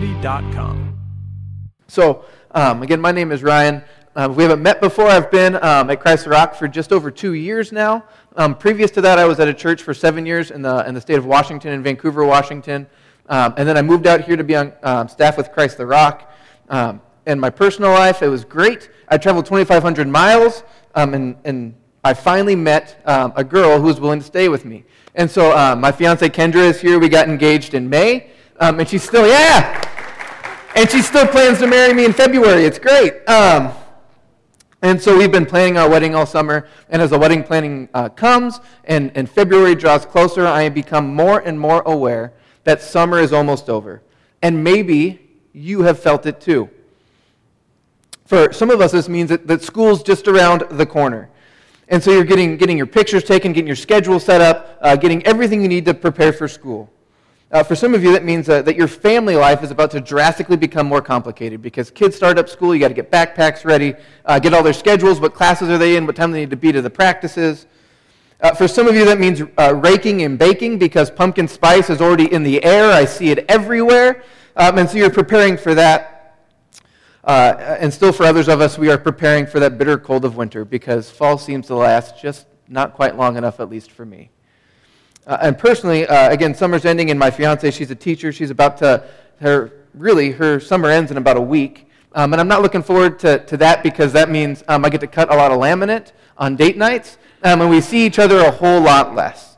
www.ccc.city.com. So, again, my name is Ryan. We haven't met before. I've been at Christ the Rock for just over 2 years now. Previous to that, I was at a church for 7 years in the state of Washington, in Vancouver, Washington. And then I moved out here to be on staff with Christ the Rock. In my personal life, it was great. I traveled 2,500 miles, and I finally met a girl who was willing to stay with me. And so my fiance Kendra is here. We got engaged in May, and she's still, and she still plans to marry me in February. It's great. And so we've been planning our wedding all summer, and as the wedding planning comes and February draws closer, I have become more and more aware that summer is almost over. And maybe you have felt it too. For some of us, this means that school's just around the corner. And so you're getting your pictures taken, getting your schedule set up, getting everything you need to prepare for school. For some of you, that means that your family life is about to drastically become more complicated because kids start up school, you got to get backpacks ready, get all their schedules, what classes are they in, what time they need to be to the practices. For some of you, that means raking and baking because pumpkin spice is already in the air. I see it everywhere. And so you're preparing for that. And still for others of us, we are preparing for that bitter cold of winter because fall seems to last just not quite long enough, at least for me. And personally, again, summer's ending, and my fiance, she's a teacher. She's about to, her summer ends in about a week. And I'm not looking forward to that because that means I get to cut a lot of laminate on date nights, and we see each other a whole lot less.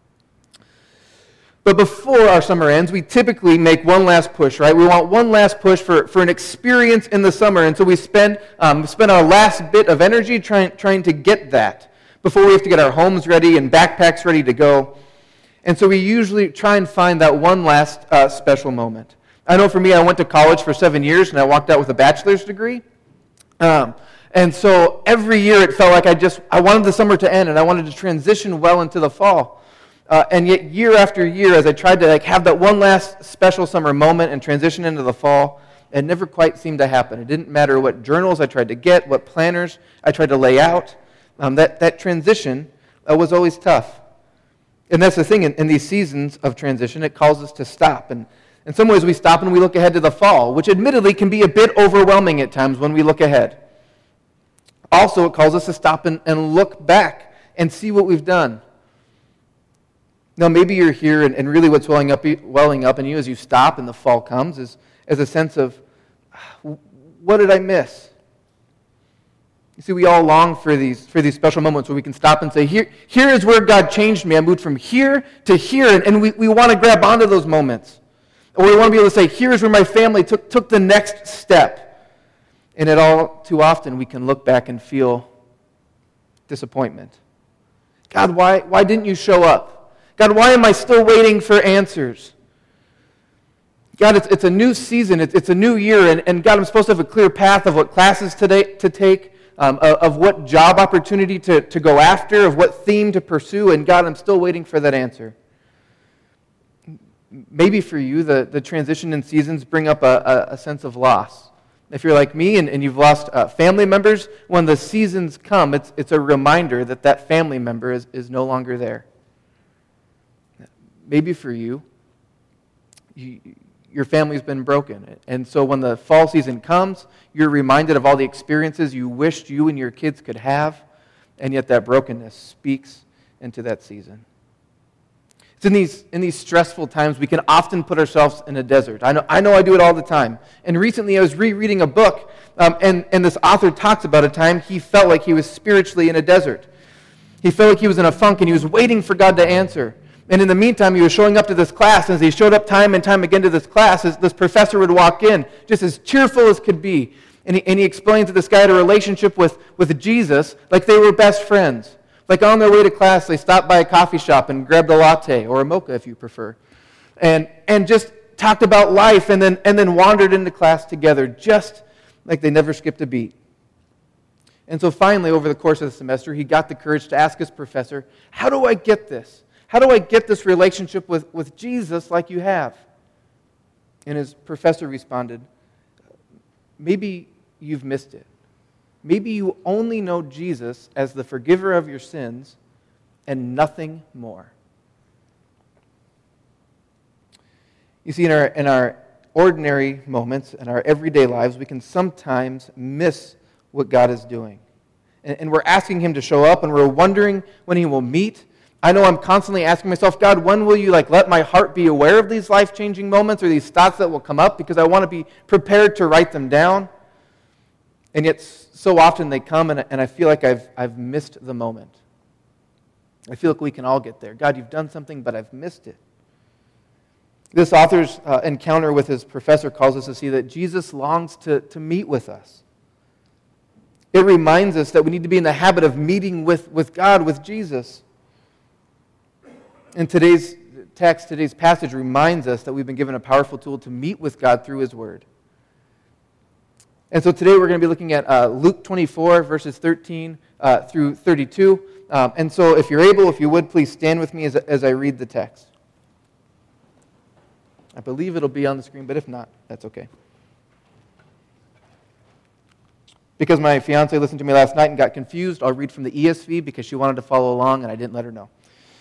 But before our summer ends, we typically make one last push, right? We want one last push for an experience in the summer, and so we spend our last bit of energy trying to get that before we have to get our homes ready and backpacks ready to go. And so we usually try and find that one last special moment. I know for me, I went to college for 7 years, and I walked out with a bachelor's degree. And so every year it felt like I wanted the summer to end, and I wanted to transition well into the fall. And yet year after year, as I tried to have that one last special summer moment and transition into the fall, it never quite seemed to happen. It didn't matter what journals I tried to get, what planners I tried to lay out. That transition was always tough. And that's the thing, in these seasons of transition, it calls us to stop. And in some ways, we stop and we look ahead to the fall, which admittedly can be a bit overwhelming at times when we look ahead. Also, it calls us to stop and look back and see what we've done. Now, maybe you're here, and really what's welling up in you as you stop and the fall comes is a sense of, what did I miss? You see, we all long for these special moments where we can stop and say, here is where God changed me. I moved from here to here, and we want to grab onto those moments. Or we want to be able to say, here is where my family took the next step. And all too often, we can look back and feel disappointment. God, why didn't you show up? God, why am I still waiting for answers? God, it's a new season, it's a new year, and God, I'm supposed to have a clear path of what classes to take, of what job opportunity to go after, of what theme to pursue, and God, I'm still waiting for that answer. Maybe for you, the transition in seasons bring up a sense of loss. If you're like me and you've lost family members, when the seasons come, it's a reminder that family member is no longer there. Maybe for you, your family's been broken. And so when the fall season comes, you're reminded of all the experiences you wished you and your kids could have, and yet that brokenness speaks into that season. It's in these stressful times we can often put ourselves in a desert. I know I do it all the time. And recently I was rereading a book, and this author talks about a time he felt like he was spiritually in a desert. He felt like he was in a funk, and he was waiting for God to answer. And in the meantime, he was showing up to this class, and as he showed up time and time again to this class, this professor would walk in, just as cheerful as could be. And he explained that this guy had a relationship with Jesus like they were best friends. Like on their way to class, they stopped by a coffee shop and grabbed a latte, or a mocha if you prefer, and just talked about life and then wandered into class together, just like they never skipped a beat. And so finally, over the course of the semester, he got the courage to ask his professor, how do I get this? How do I get this relationship with Jesus like you have? And his professor responded, maybe you've missed it. Maybe you only know Jesus as the forgiver of your sins and nothing more. You see, in our ordinary moments in our everyday lives, we can sometimes miss what God is doing. And we're asking him to show up, and we're wondering when he will meet. I know I'm constantly asking myself, God, when will you let my heart be aware of these life-changing moments or these thoughts that will come up, because I want to be prepared to write them down. And yet so often they come, and I feel like I've missed the moment. I feel like we can all get there. God, you've done something, but I've missed it. This author's encounter with his professor calls us to see that Jesus longs to meet with us. It reminds us that we need to be in the habit of meeting with God, with Jesus. And today's text, today's passage reminds us that we've been given a powerful tool to meet with God through his word. And so today we're going to be looking at Luke 24, verses 13 through 32. And so if you're able, if you would, please stand with me as I read the text. I believe it'll be on the screen, but if not, that's okay. Because my fiance listened to me last night and got confused, I'll read from the ESV because she wanted to follow along and I didn't let her know.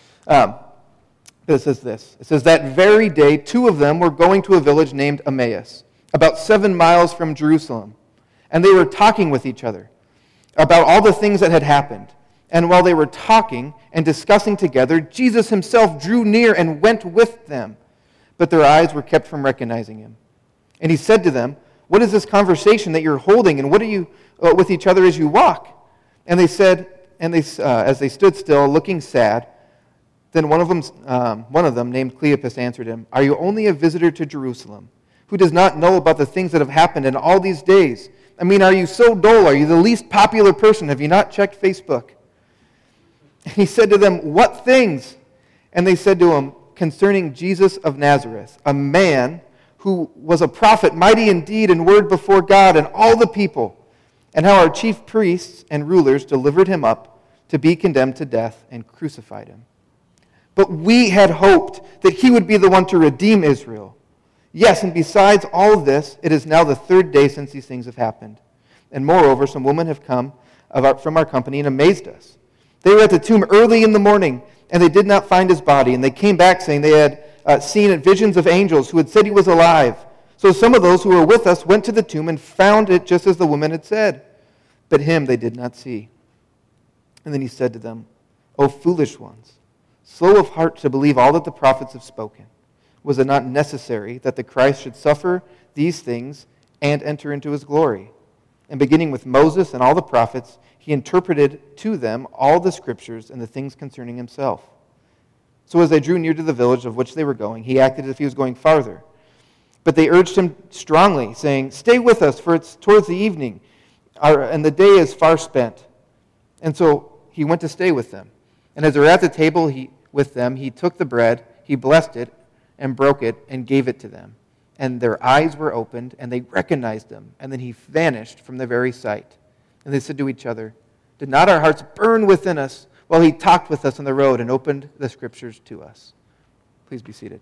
It says this. It says, that very day, two of them were going to a village named Emmaus, about 7 miles from Jerusalem. And they were talking with each other about all the things that had happened. And while they were talking and discussing together, Jesus himself drew near and went with them. But their eyes were kept from recognizing him. And he said to them, what is this conversation that you're holding, and what are you with each other as you walk? And they said, as they stood still, looking sad, then one of them, named Cleopas, answered him, are you only a visitor to Jerusalem, who does not know about the things that have happened in all these days? I mean, are you so dull? Are you the least popular person? Have you not checked Facebook? And he said to them, what things? And they said to him, concerning Jesus of Nazareth, a man who was a prophet, mighty in deed and word before God and all the people, and how our chief priests and rulers delivered him up to be condemned to death and crucified him. But we had hoped that he would be the one to redeem Israel. Yes, and besides all this, it is now the 3rd day since these things have happened. And moreover, some women have come from our company and amazed us. They were at the tomb early in the morning, and they did not find his body. And they came back saying they had seen visions of angels who had said he was alive. So some of those who were with us went to the tomb and found it just as the women had said. But him they did not see. And then he said to them, O foolish ones, slow of heart to believe all that the prophets have spoken. Was it not necessary that the Christ should suffer these things and enter into his glory? And beginning with Moses and all the prophets, he interpreted to them all the scriptures and the things concerning himself. So as they drew near to the village of which they were going, he acted as if he was going farther. But they urged him strongly, saying, stay with us, for it's towards the evening, and the day is far spent. And so he went to stay with them. And as they were at the table with them, he took the bread, he blessed it, and broke it, and gave it to them. And their eyes were opened, and they recognized him. And then he vanished from their very sight. And they said to each other, did not our hearts burn within us while he talked with us on the road and opened the scriptures to us? Please be seated.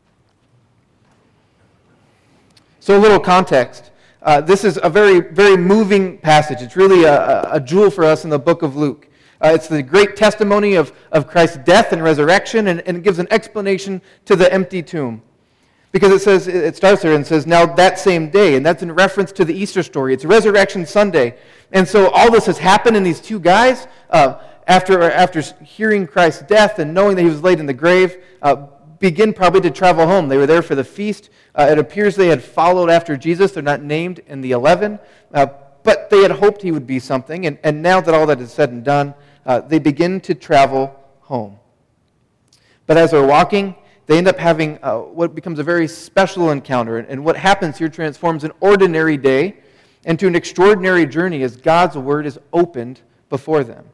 So a little context. This is a very, very moving passage. It's really a jewel for us in the book of Luke. It's the great testimony of Christ's death and resurrection, and it gives an explanation to the empty tomb. Because it starts there and says, now that same day, and that's in reference to the Easter story. It's Resurrection Sunday. And so all this has happened, and these two guys, after hearing Christ's death and knowing that he was laid in the grave, begin probably to travel home. They were there for the feast. It appears they had followed after Jesus. They're not named in the 11, but they had hoped he would be something. And now that all that is said and done, they begin to travel home. But as they're walking, they end up having what becomes a very special encounter. And what happens here transforms an ordinary day into an extraordinary journey as God's word is opened before them.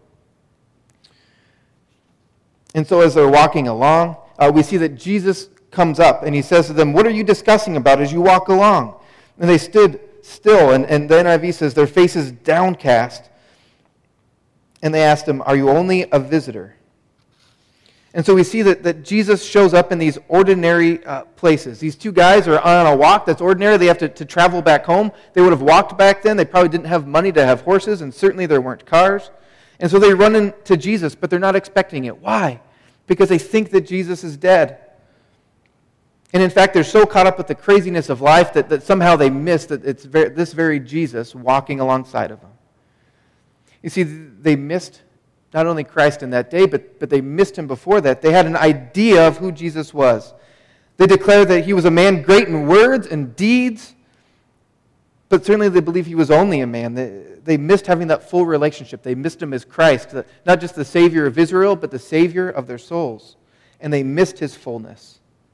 And so as they're walking along, we see that Jesus comes up and he says to them, what are you discussing about as you walk along? And they stood still, and the NIV says their faces downcast. And they asked him, are you only a visitor? And so we see that Jesus shows up in these ordinary places. These two guys are on a walk that's ordinary. They have to travel back home. They would have walked back then. They probably didn't have money to have horses, and certainly there weren't cars. And so they run into Jesus, but they're not expecting it. Why? Because they think that Jesus is dead. And in fact, they're so caught up with the craziness of life that somehow they miss that it's this very Jesus walking alongside of them. You see, they missed not only Christ in that day, but they missed him before that. They had an idea of who Jesus was. They declared that he was a man great in words and deeds, but certainly they believed he was only a man. They missed having that full relationship. They missed him as Christ, not just the Savior of Israel, but the Savior of their souls. And they missed his fullness.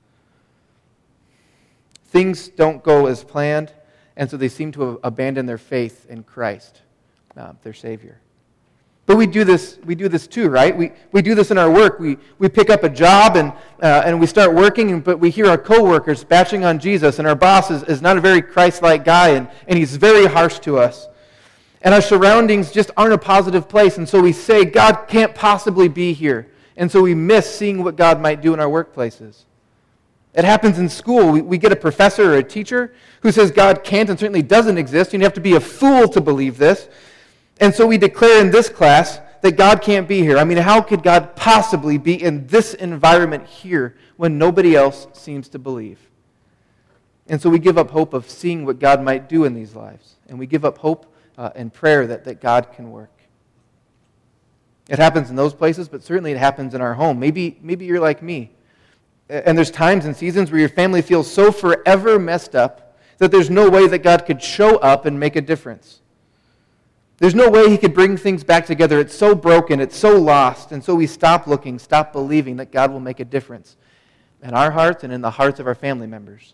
Things don't go as planned, and so they seem to abandon their faith in Christ, their Savior. But we do this too, right? We do this in our work. We pick up a job and we start working, but we hear our coworkers bashing on Jesus, and our boss is not a very Christ-like guy, and he's very harsh to us. And our surroundings just aren't a positive place, and so we say, God can't possibly be here. And so we miss seeing what God might do in our workplaces. It happens in school. We get a professor or a teacher who says God can't and certainly doesn't exist. You have to be a fool to believe this. And so we declare in this class that God can't be here. I mean, how could God possibly be in this environment here when nobody else seems to believe? And so we give up hope of seeing what God might do in these lives. And we give up hope and prayer that God can work. It happens in those places, but certainly it happens in our home. Maybe you're like me. And there's times and seasons where your family feels so forever messed up that there's no way that God could show up and make a difference. There's no way he could bring things back together. It's so broken, it's so lost, and so we stop looking, stop believing that God will make a difference in our hearts and in the hearts of our family members.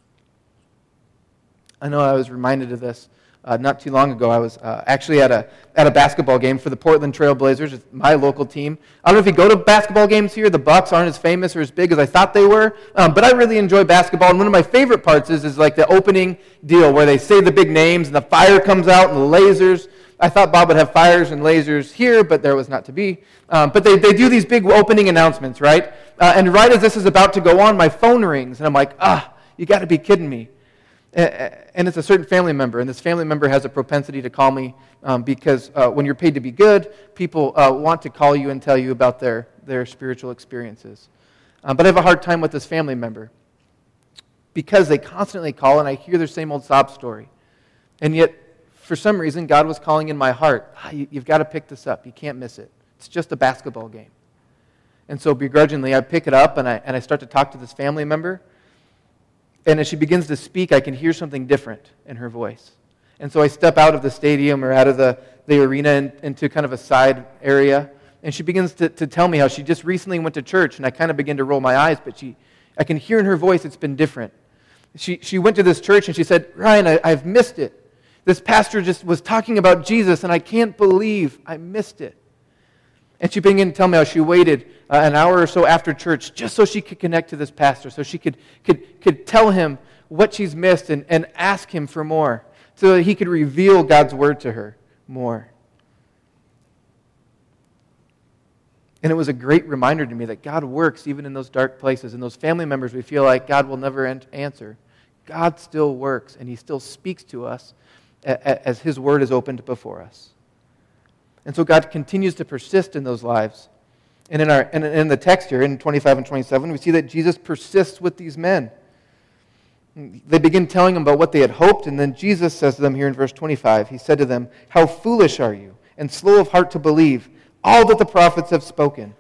I know I was reminded of this not too long ago. I was actually at a basketball game for the Portland Trail Blazers. It's my local team. I don't know if you go to basketball games here. The Bucks aren't as famous or as big as I thought they were, but I really enjoy basketball. And one of my favorite parts is like the opening deal where they say the big names and the fire comes out and the lasers. I thought Bob would have fires and lasers here, but there was not to be. But they do these big opening announcements, right? And right as this is about to go on, my phone rings, and I'm like, you got to be kidding me. And it's a certain family member, and this family member has a propensity to call me because when you're paid to be good, people want to call you and tell you about their spiritual experiences. But I have a hard time with this family member because they constantly call, and I hear their same old sob story. And yet, for some reason, God was calling in my heart, you've got to pick this up. You can't miss it. It's just a basketball game. And so begrudgingly, I pick it up, and I start to talk to this family member. And as she begins to speak, I can hear something different in her voice. And so I step out of the stadium or out of the arena into kind of a side area. And she begins to tell me how she just recently went to church. And I kind of begin to roll my eyes, but I can hear in her voice it's been different. She went to this church and she said, Ryan, I've missed it. This pastor just was talking about Jesus, and I can't believe I missed it. And she began to tell me how she waited an hour or so after church just so she could connect to this pastor, so she could tell him what she's missed and ask him for more, so that he could reveal God's word to her more. And it was a great reminder to me that God works even in those dark places. In those family members we feel like God will never answer. God still works, and he still speaks to us as his word is opened before us. And so God continues to persist in those lives. And in the text here, in 25 and 27, we see that Jesus persists with these men. They begin telling him about what they had hoped, and then Jesus says to them here in verse 25, he said to them, "How foolish are you, and slow of heart to believe all that the prophets have spoken?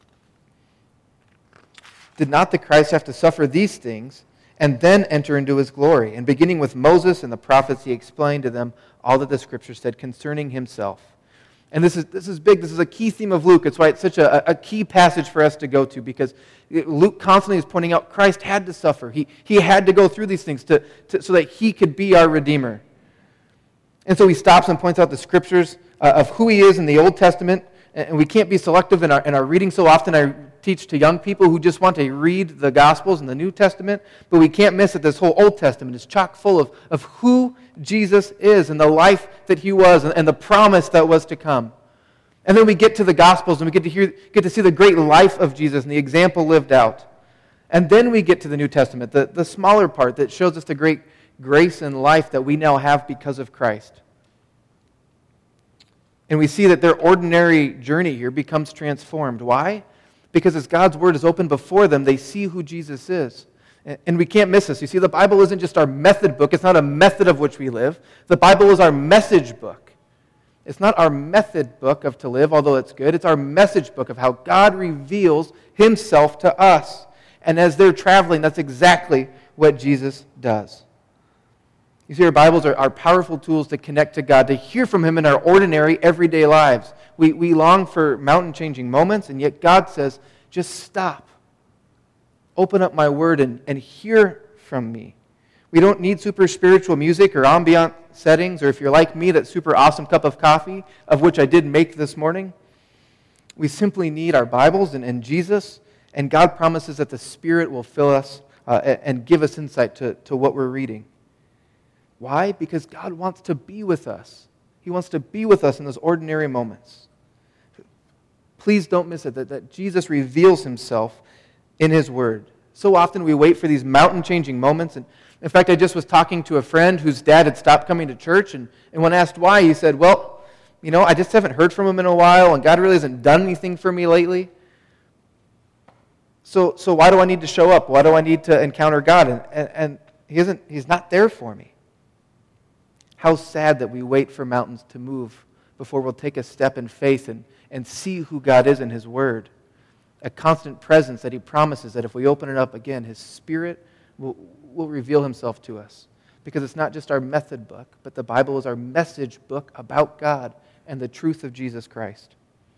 Did not the Christ have to suffer these things and then enter into his glory?" And beginning with Moses and the prophets, he explained to them all that the Scripture said concerning himself. And this is big. This is a key theme of Luke. It's why it's such a key passage for us to go to, because Luke constantly is pointing out Christ had to suffer. He had to go through these things so that he could be our Redeemer. And so he stops and points out the Scriptures of who he is in the Old Testament. And we can't be selective in our reading. So often I teach to young people who just want to read the Gospels and the New Testament, but we can't miss that this whole Old Testament is chock full of who Jesus is and the life that he was and the promise that was to come. And then we get to the Gospels and we get to see the great life of Jesus and the example lived out. And then we get to the New Testament, the smaller part that shows us the great grace and life that we now have because of Christ. And we see that their ordinary journey here becomes transformed. Why? Because as God's word is open before them, they see who Jesus is. And we can't miss this. You see, the Bible isn't just our method book. It's not a method of which we live. The Bible is our message book. It's not our method book of to live, although it's good. It's our message book of how God reveals himself to us. And as they're traveling, that's exactly what Jesus does. You see, our Bibles are powerful tools to connect to God, to hear from him in our ordinary, everyday lives. We long for mountain-changing moments, and yet God says, just stop. Open up my word and hear from me. We don't need super spiritual music or ambient settings, or if you're like me, that super awesome cup of coffee, of which I did make this morning. We simply need our Bibles and Jesus, and God promises that the Spirit will fill us and give us insight to what we're reading. Why? Because God wants to be with us. He wants to be with us in those ordinary moments. Please don't miss it, that Jesus reveals himself in his word. So often we wait for these mountain-changing moments. And in fact, I just was talking to a friend whose dad had stopped coming to church. And when asked why, he said, well, I just haven't heard from him in a while, and God really hasn't done anything for me lately. So why do I need to show up? Why do I need to encounter God? And he's not there for me. How sad that we wait for mountains to move before we'll take a step in faith and see who God is in his word. A constant presence that he promises that if we open it up again, his Spirit will reveal himself to us. Because it's not just our method book, but the Bible is our message book about God and the truth of Jesus Christ.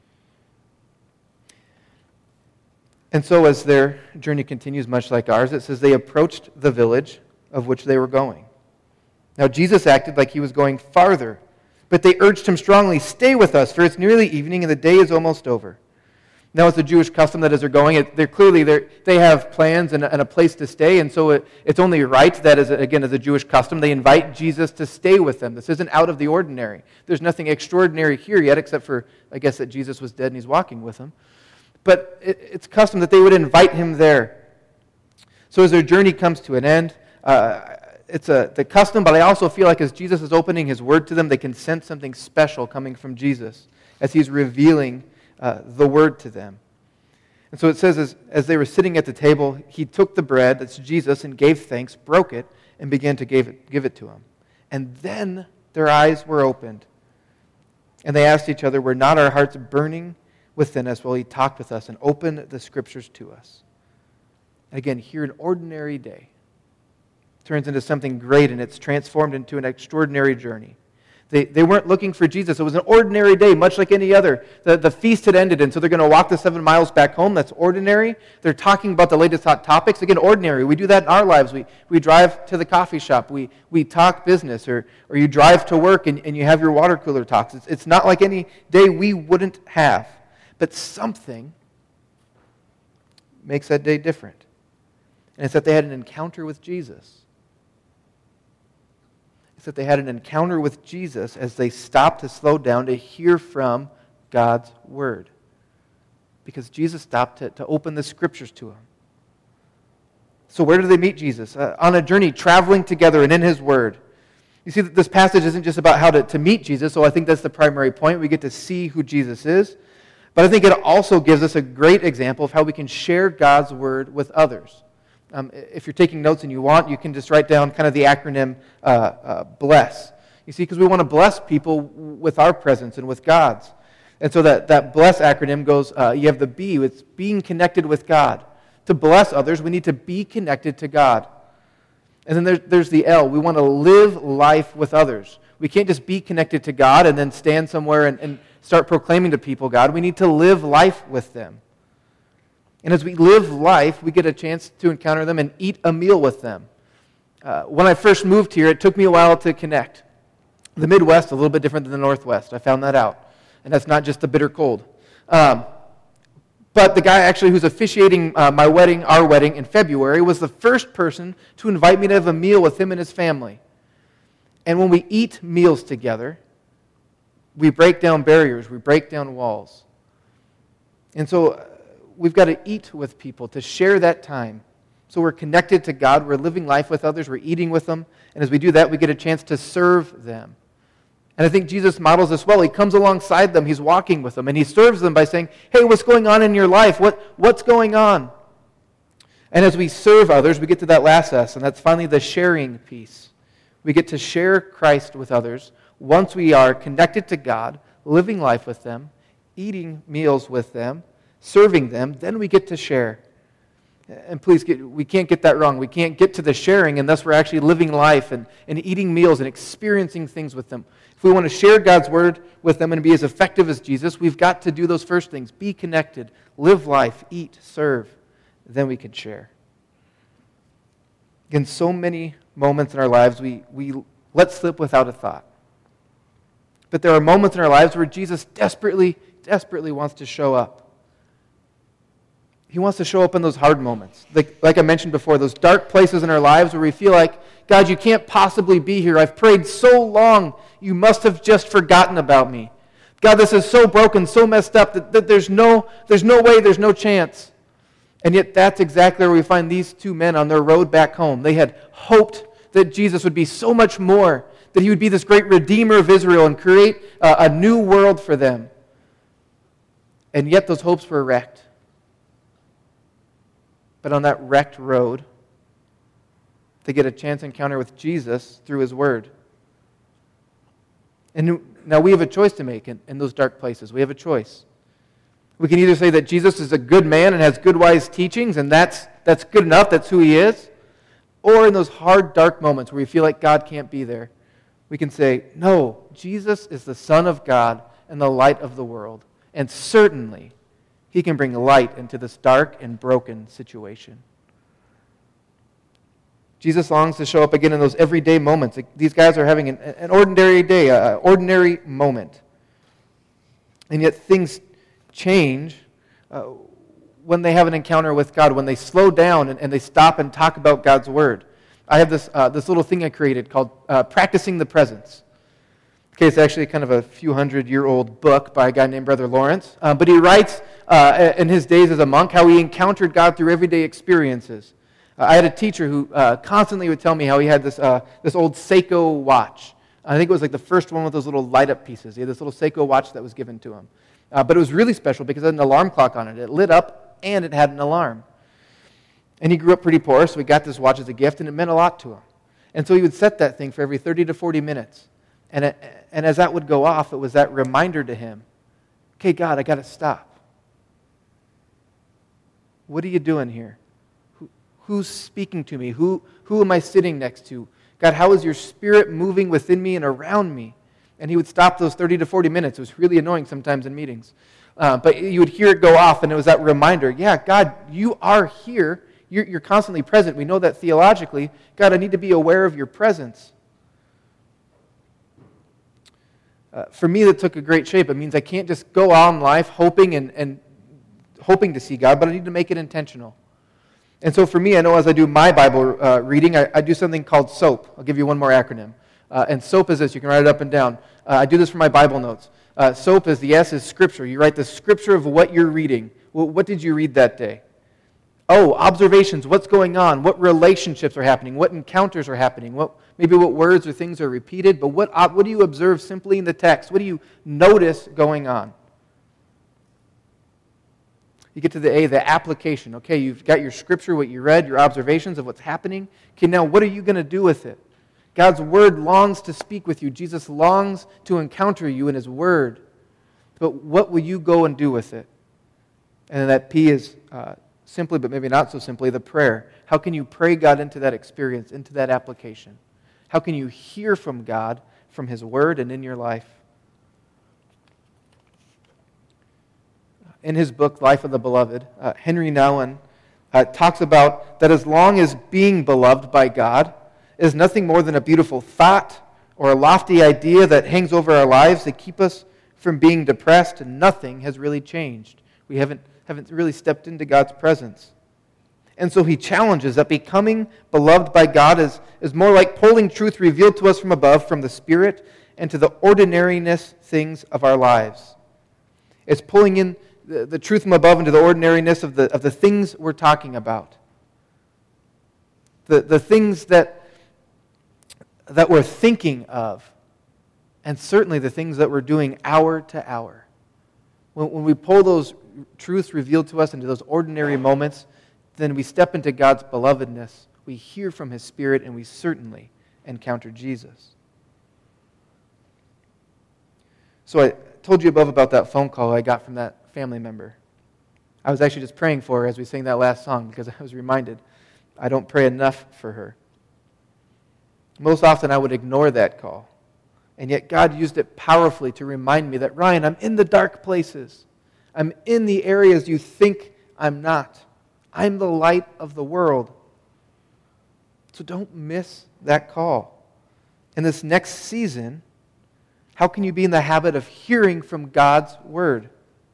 And so as their journey continues, much like ours, it says they approached the village of which they were going. Now Jesus acted like he was going farther, but they urged him strongly, stay with us, for it's nearly evening and the day is almost over. Now it's a Jewish custom that as they're going, they have plans and a place to stay, and so it's only right that, as a Jewish custom, they invite Jesus to stay with them. This isn't out of the ordinary. There's nothing extraordinary here yet, except for, I guess, that Jesus was dead and he's walking with them. But it's custom that they would invite him there. So as their journey comes to an end, it's the custom, but I also feel like as Jesus is opening his word to them, they can sense something special coming from Jesus as he's revealing the word to them. And so it says, as they were sitting at the table, he took the bread, that's Jesus, and gave thanks, broke it, and began to give it to him. And then their eyes were opened. And they asked each other, were not our hearts burning within us while he talked with us and opened the scriptures to us? And again, here an ordinary day turns into something great, and it's transformed into an extraordinary journey. They weren't looking for Jesus. It was an ordinary day, much like any other. The feast had ended, and so they're going to walk the 7 miles back home. That's ordinary. They're talking about the latest hot topics. Again, ordinary. We do that in our lives. We drive to the coffee shop. We talk business, or you drive to work and you have your water cooler talks. It's not like any day we wouldn't have. But something makes that day different. And it's that they had an encounter with Jesus. That they had an encounter with Jesus as they stopped to slow down to hear from God's word. Because Jesus stopped to open the scriptures to them. So where did they meet Jesus? On a journey, traveling together and in his word. You see, this passage isn't just about how to meet Jesus, so I think that's the primary point. We get to see who Jesus is. But I think it also gives us a great example of how we can share God's word with others. If you're taking notes and you want, you can just write down kind of the acronym BLESS. You see, because we want to bless people with our presence and with God's. And so that BLESS acronym goes, you have the B, it's being connected with God. To bless others, we need to be connected to God. And then there's the L, we want to live life with others. We can't just be connected to God and then stand somewhere and start proclaiming to people God. We need to live life with them. And as we live life, we get a chance to encounter them and eat a meal with them. When I first moved here, it took me a while to connect. The Midwest, a little bit different than the Northwest. I found that out. And that's not just the bitter cold. But the guy actually who's officiating our wedding in February, was the first person to invite me to have a meal with him and his family. And when we eat meals together, we break down barriers, we break down walls. And so we've got to eat with people to share that time. So we're connected to God, we're living life with others, we're eating with them, and as we do that, we get a chance to serve them. And I think Jesus models this well. He comes alongside them, he's walking with them, and he serves them by saying, hey, what's going on in your life? What's going on? And as we serve others, we get to that last S, and that's finally the sharing piece. We get to share Christ with others once we are connected to God, living life with them, eating meals with them, serving them, then we get to share. And please, we can't get that wrong. We can't get to the sharing unless we're actually living life and eating meals and experiencing things with them. If we want to share God's word with them and be as effective as Jesus, we've got to do those first things. Be connected, live life, eat, serve. Then we can share. In so many moments in our lives, we let slip without a thought. But there are moments in our lives where Jesus desperately wants to show up. He wants to show up in those hard moments. Like I mentioned before, those dark places in our lives where we feel like, God, you can't possibly be here. I've prayed so long. You must have just forgotten about me. God, this is so broken, so messed up that there's no way, there's no chance. And yet that's exactly where we find these two men on their road back home. They had hoped that Jesus would be so much more, that he would be this great redeemer of Israel and create a new world for them. And yet those hopes were wrecked. But on that wrecked road, they get a chance encounter with Jesus through his word. And now we have a choice to make in those dark places. We have a choice. We can either say that Jesus is a good man and has good, wise teachings, and that's good enough, that's who he is. Or in those hard, dark moments where we feel like God can't be there, we can say, no, Jesus is the Son of God and the light of the world. And certainly, he can bring light into this dark and broken situation. Jesus longs to show up again in those everyday moments. These guys are having an ordinary day, an ordinary moment. And yet things change when they have an encounter with God, when they slow down and they stop and talk about God's Word. I have this little thing I created called Practicing the Presence. Okay, it's actually kind of a few hundred-year-old book by a guy named Brother Lawrence. But he writes in his days as a monk how he encountered God through everyday experiences. I had a teacher who constantly would tell me how he had this old Seiko watch. I think it was like the first one with those little light-up pieces. He had this little Seiko watch that was given to him. But it was really special because it had an alarm clock on it. It lit up and it had an alarm. And he grew up pretty poor, so he got this watch as a gift, and it meant a lot to him. And so he would set that thing for every 30 to 40 minutes. And as that would go off, it was that reminder to him, okay, God, I got to stop. What are you doing here? Who's speaking to me? Who am I sitting next to? God, how is your Spirit moving within me and around me? And he would stop those 30 to 40 minutes. It was really annoying sometimes in meetings. But you would hear it go off, and it was that reminder, yeah, God, you are here. You're constantly present. We know that theologically. God, I need to be aware of your presence. For me, that took a great shape. It means I can't just go on life hoping and hoping to see God, but I need to make it intentional. And so for me, I know as I do my Bible reading, I do something called SOAP. I'll give you one more acronym. And SOAP is this. You can write it up and down. I do this for my Bible notes. SOAP is, the S is Scripture. You write the Scripture of what you're reading. Well, what did you read that day? Oh, observations. What's going on? What relationships are happening? What encounters are happening? Maybe what words or things are repeated? But what do you observe simply in the text? What do you notice going on? You get to the A, the application. Okay, you've got your Scripture, what you read, your observations of what's happening. Okay, now what are you going to do with it? God's Word longs to speak with you. Jesus longs to encounter you in His Word. But what will you go and do with it? And then that P is simply, but maybe not so simply, the prayer. How can you pray God into that experience, into that application? How can you hear from God, from His Word, and in your life? In his book, Life of the Beloved, Henry Nouwen talks about that as long as being beloved by God is nothing more than a beautiful thought or a lofty idea that hangs over our lives to keep us from being depressed, nothing has really changed. We haven't really stepped into God's presence. And so he challenges that becoming beloved by God is more like pulling truth revealed to us from above, from the Spirit, into the ordinariness things of our lives. It's pulling in the truth from above into the ordinariness of the things we're talking about. The things that we're thinking of, and certainly the things that we're doing hour to hour. When we pull those truths revealed to us into those ordinary moments, then we step into God's belovedness, we hear from His Spirit, and we certainly encounter Jesus. So I told you above about that phone call I got from that family member. I was actually just praying for her as we sang that last song because I was reminded I don't pray enough for her. Most often I would ignore that call. And yet God used it powerfully to remind me that, Ryan, I'm in the dark places. I'm in the areas you think I'm not. I'm the light of the world. So don't miss that call. In this next season, how can you be in the habit of hearing from God's Word?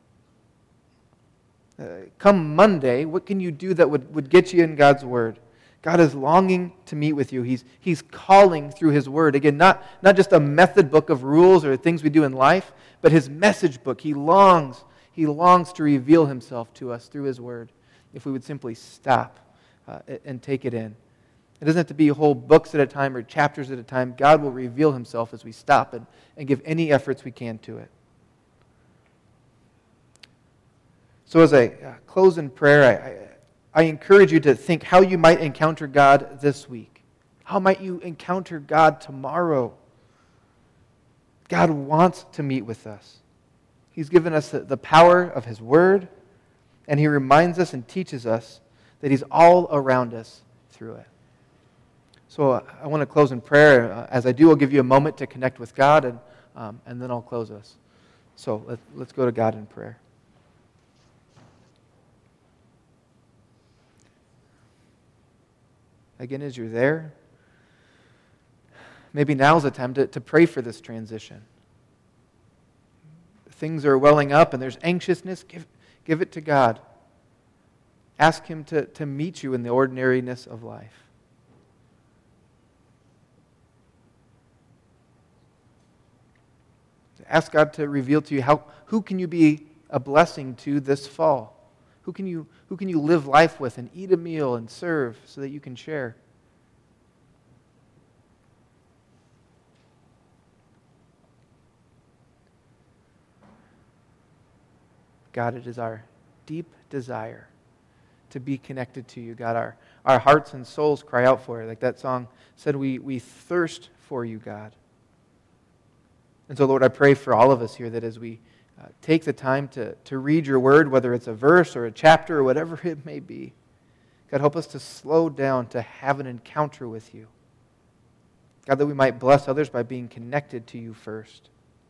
Come Monday, what can you do that would get you in God's Word? God is longing to meet with you. He's calling through His Word. Again, not just a method book of rules or things we do in life, but His message book. He longs to reveal Himself to us through His Word if we would simply stop and take it in. It doesn't have to be whole books at a time or chapters at a time. God will reveal Himself as we stop and give any efforts we can to it. So as I close in prayer, I encourage you to think how you might encounter God this week. How might you encounter God tomorrow? God wants to meet with us. He's given us the power of His Word, and He reminds us and teaches us that He's all around us through it. So I want to close in prayer. As I do, I'll give you a moment to connect with God, and then I'll close us. So let's go to God in prayer. Again, as you're there, maybe now's the time to pray for this transition. Things are welling up and there's anxiousness. Give it to God. Ask Him to meet you in the ordinariness of life. Ask God to reveal to you who can you be a blessing to this fall? Who can you live life with and eat a meal and serve so that you can share? God, it is our deep desire to be connected to you. God, our hearts and souls cry out for it. Like that song said, we thirst for you, God. And so, Lord, I pray for all of us here that as we take the time to read your word, whether it's a verse or a chapter or whatever it may be, God, help us to slow down to have an encounter with you. God, that we might bless others by being connected to you first.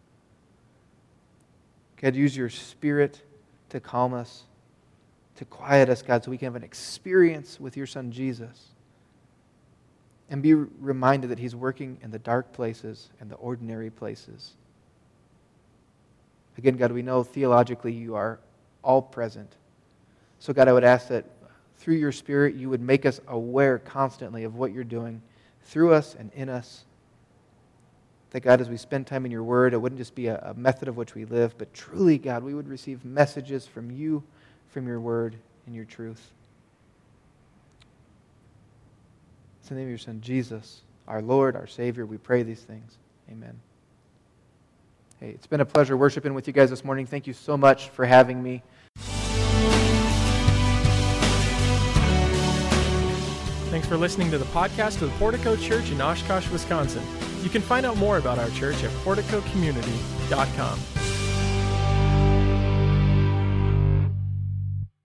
God, use your Spirit to calm us, to quiet us, God, so we can have an experience with your Son, Jesus. And be reminded that He's working in the dark places and the ordinary places. Again, God, we know theologically you are all present. So, God, I would ask that through your Spirit you would make us aware constantly of what you're doing through us and in us. That, God, as we spend time in your word, it wouldn't just be a method of which we live, but truly, God, we would receive messages from you, from your word, and your truth. It's in the name of your Son, Jesus, our Lord, our Savior, we pray these things. Amen. Hey, it's been a pleasure worshiping with you guys this morning. Thank you so much for having me. Thanks for listening to the podcast of the Portico Church in Oshkosh, Wisconsin. You can find out more about our church at porticocommunity.com.